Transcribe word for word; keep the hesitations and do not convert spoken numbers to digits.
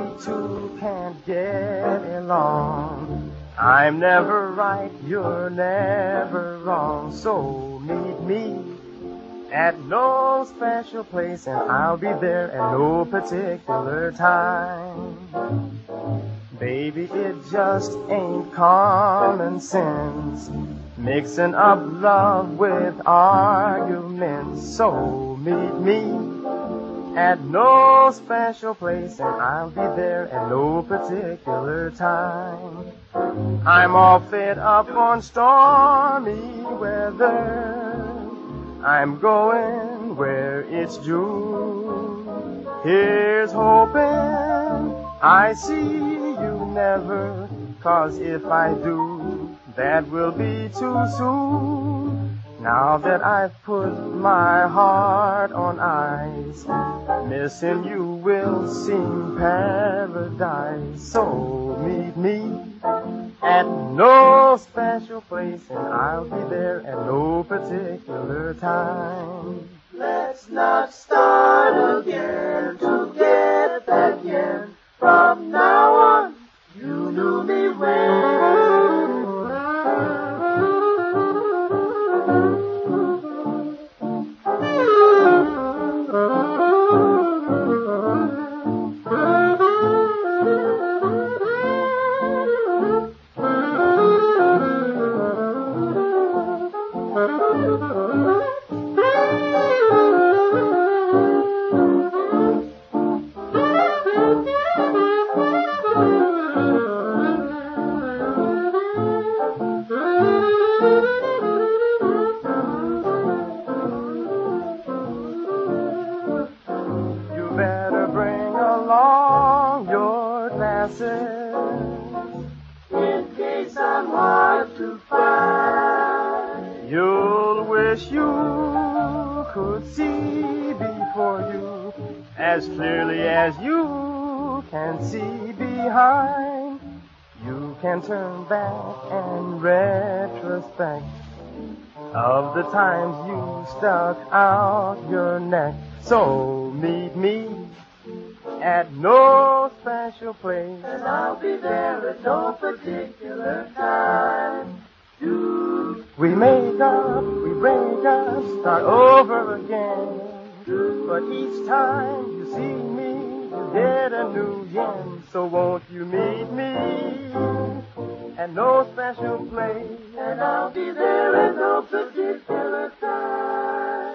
two can't get along. I'm never right, you're never wrong. So meet me at no special place, and I'll be there at no particular time. Baby, it just ain't common sense, mixing up love with arguments. So meet me at no special place, and I'll be there at no particular time. I'm all fed up on stormy weather. I'm going where it's June. Here's hoping I see you never, 'cause if I do, that will be too soon. Now that I've put my heart on ice, missing you will seem paradise. So meet me at no special place, and I'll be there at no particular time. Let's not start again to get back in. From now on, you knew me well. In case I'm hard to find, you'll wish you could see before you as clearly as you can see behind. You can turn back and retrospect of the times you stuck out your neck. So meet me at no special place, and I'll be there at no particular time. Do we make up, we break up, start over again. But each time you see me, you get a new yen. So won't you meet me at no special place, and I'll be there at no particular time.